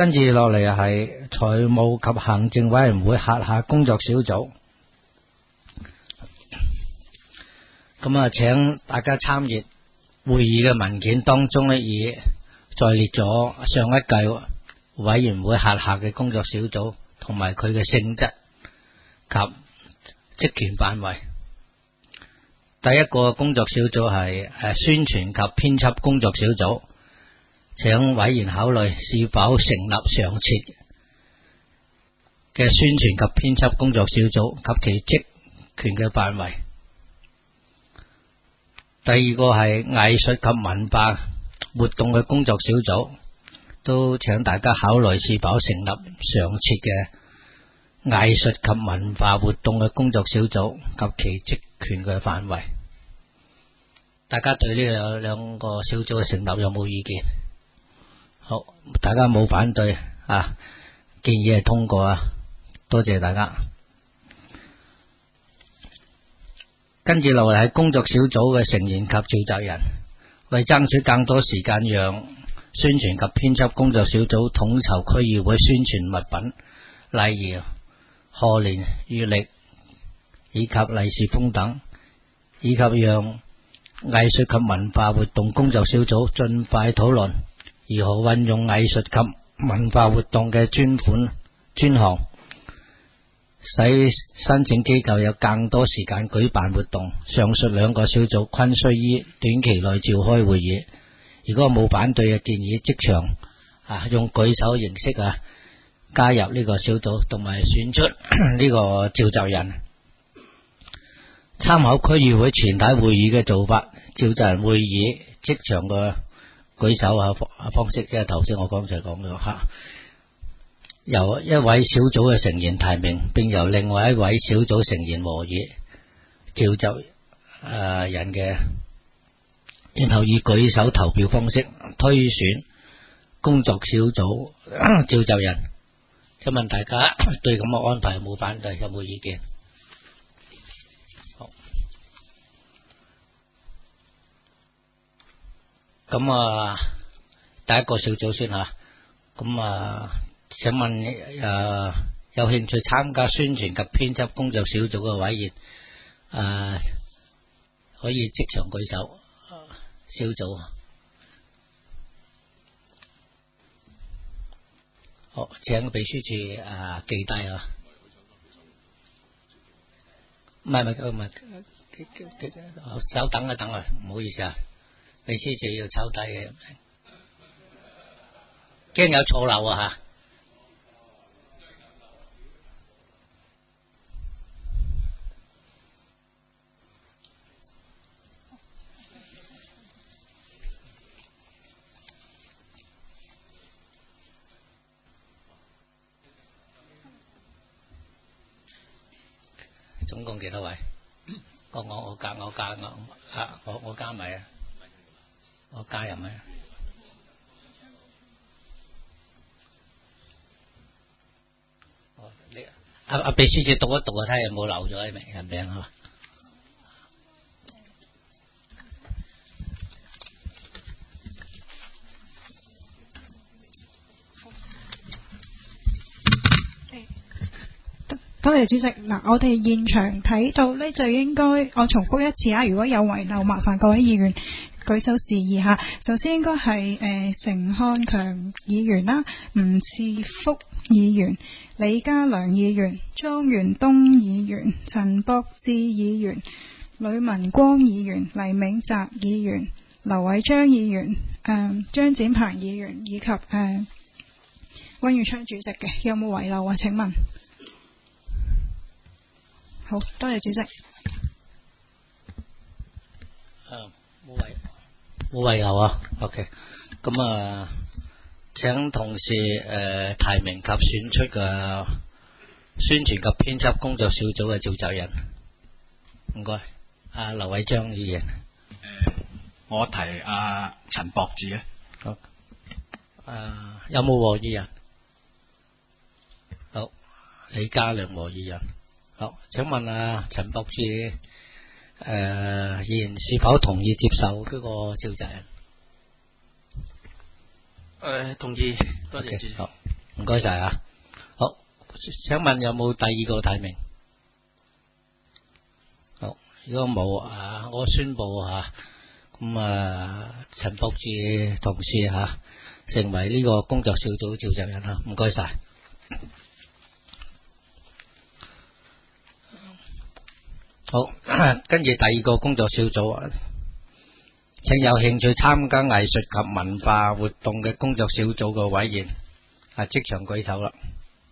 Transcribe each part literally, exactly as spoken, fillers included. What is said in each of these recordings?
跟住落嚟係財務及行政委員會轄下工作小組。咁啊，請大家參閱會議嘅文件當中呢，已再列咗上一屆委員會轄下嘅工作小組同埋佢嘅性質及職權範圍。第一個工作小組係誒宣傳及編輯工作小組，請委員考慮是否成立常設嘅宣傳及編輯工作小組及其職權嘅範圍。第二個係藝術及文化活動嘅工作小組，都請大家考慮是否成立常設嘅藝術及文化活動嘅工作小組及其職權嘅範圍。大家對呢兩兩個小組嘅成立有冇意見？好，大家冇反對啊，建議係通過啊，多謝大家。跟住落嚟係工作小組嘅成員及召集人，為爭取更多時間，讓宣傳及編輯工作小組統籌區議會宣傳物品，例如賀年、月曆以及利是封等，以及讓藝術及文化活動工作小組盡快討論如何運用藝術及文化活動嘅專款專項，使申請機構有更多時間舉辦活動。上述兩個小組均需於短期內召開會議。如果冇反對嘅建議，即場啊用舉手形式啊加入呢個小組，同埋選出呢個召集人。參考區議會全體會議嘅做法，召集人會議即場嘅舉手啊方式，即係頭先我剛才講咗吓。由一位小組嘅成員提名，並由另外一位小組成員和議召集誒人嘅，然後以舉手投票方式推選工作小組召集人。請問大家對咁嘅安排有冇反對？有冇意見？好，咁啊，第一個小組先吓，咁啊。請問誒、呃、有興趣參加宣傳及編輯工作小組嘅委員誒、呃、可以即場舉手。小組好，請秘書處誒、呃、記低啊。唔係唔係唔係，稍等一等啊，唔好意思啊，秘書處要抄低嘅，驚有錯漏啊吓。總共幾多位？我我我加我加我啊我我加埋啊，我加入咪？哦，你阿阿秘書處讀一讀啊，睇下有冇漏咗啲名人名啊？ 多謝主席。嗱，我哋現場睇到呢，就應該我重複一次啊。如果有遺漏，麻煩各位議員舉手示意下。首先應該係誒陳漢強議員啦，吳賜福議員、李家良議員、莊元東議員、陳博志議員、呂文光議員、黎銘澤議員、劉偉章議員、誒、呃、張展鵬議員以及誒溫宇昌主席嘅，有冇遺漏啊？請問？好，多謝主席。 誒，冇遺冇遺漏啊。OK，咁啊，請同事誒、呃、提名及選出嘅宣傳及編輯工作小組嘅召集人。唔該，阿劉偉章議員。誒、 呃，我提阿陳博志啊。 好。誒、呃，有冇和議人？好，李家良和議人。好，請問啊，陳博士誒議員是否同意接受嗰個召集人？ 誒、呃，同意，多謝主席。 好。 唔該晒啊。好，請問有冇第二個提名？好，如果冇啊，我宣布吓，咁啊陳博志同事吓成為呢個工作小組召集人啦，唔該晒。好，跟住第二個工作小組，請有興趣參加藝術及文化活動嘅工作小組嘅委員啊，即場舉手啦。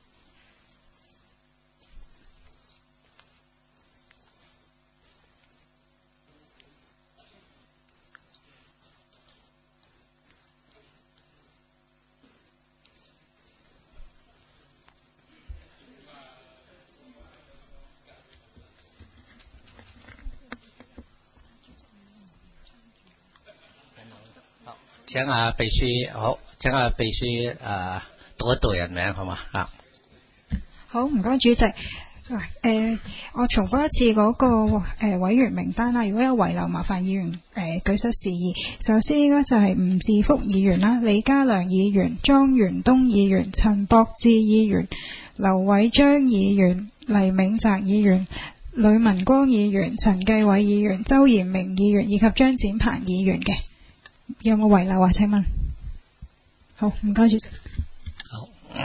請阿秘書，好，請阿秘書誒讀一讀人名好嘛啊？ 好，唔該主席。誒、呃，我重複一次嗰、那個誒、呃、委員名單啦。如果有遺留，麻煩議員誒、呃、舉手示意。首先應該就係吳志福議員啦、李家良議員、莊元東議員、陳博志議員、劉偉章議員、黎銘澤議員、呂文光議員、陳繼偉議員、周延明議員以及張展鵬議員嘅。有冇遺留啊？請問。好，唔該主席。 好，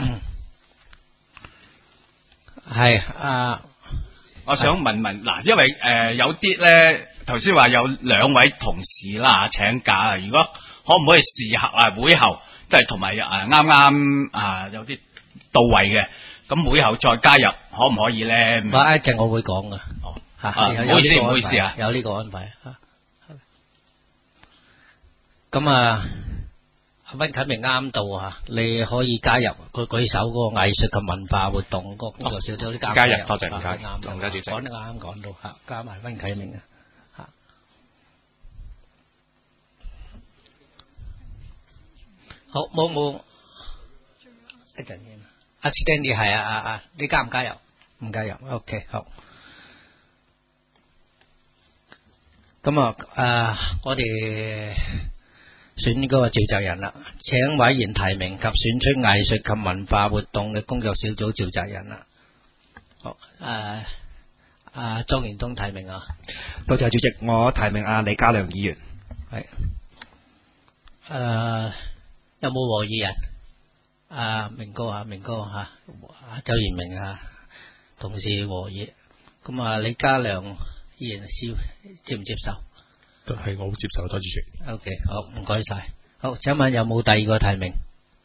係啊， 我想問問嗱，因為誒、呃、有啲咧頭先話有兩位同事啦請假啊，如果可唔可以事後啊會後即係同埋誒啱啱啊有啲到位嘅，咁會後再加入可唔可以咧？ 我一陣我會講噶。哦，吓、啊，唔好意思，唔好意思啊，有呢個安排啊。咁啊，阿溫啟明啱到啊！你可以加入佢舉手嗰個藝術及文化活動嗰個工作小組啲加加入，多謝唔該， 啱， 唔該主席， 講得啱講到吓，加埋溫啟明啊吓。好，冇冇一陣先。阿 Stanley 係啊啊啊！你加唔加入？唔加入 ，OK 好。咁啊誒，我哋。選嗰個召集人啦，請委員提名及選出藝術及文化活動嘅工作小組召集人啦。好，誒，阿莊元東提名啊， 多謝主席，我提名阿李家良議員。 係，誒，有冇和議人？阿明哥啊，明哥吓，阿周延明啊，同事和議。咁啊，李家良議員接接唔接受？ 都係我好接受，多謝主席。 O K， 好，唔該晒。好，請問有冇第二個提名？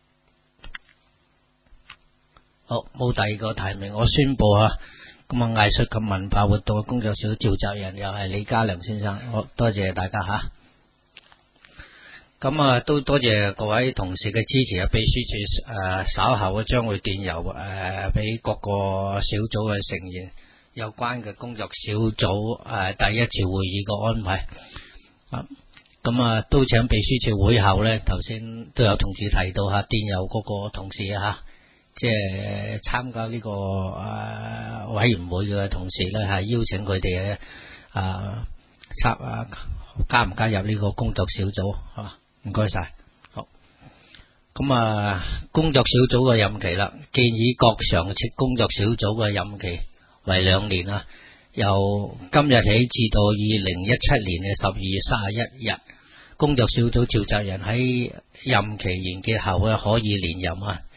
好，冇第二個提名，我宣布啊，咁啊，藝術及文化活動嘅工作小組召集人又係李家良先生。好，多謝大家吓。咁啊，都多謝各位同事嘅支持啊！秘書處誒稍後啊，將會電郵誒俾各個小組嘅成員有關嘅工作小組誒第一次會議嘅安排。啊，咁啊，都請秘書處會後咧，頭先都有同事提到吓，電郵嗰個同事吓，即係參加呢個誒委員會嘅同事咧，係邀請佢哋咧啊參啊加唔加入呢個工作小組係嘛？唔該晒。好，咁啊，工作小組嘅任期啦，建議各常設工作小組嘅任期為兩年啊。由今日起至到二零一七年嘅十二月三十一日，工作小組召集人喺任期完結後咧可以連任啊。